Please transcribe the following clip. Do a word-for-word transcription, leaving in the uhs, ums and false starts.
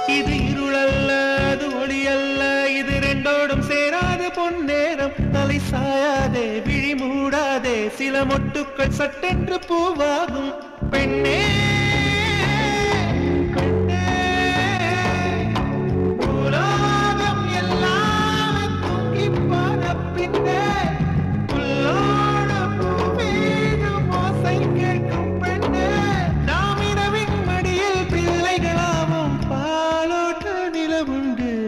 இது இருளல்ல அது ஒளியல்ல இது ரெண்டோடும் சேராத பொன்னேரம் தலை சாயாதே விழி மூடாதே சில மொட்டுக்கள் சட்டென்று பூவாகும் பெண்ணே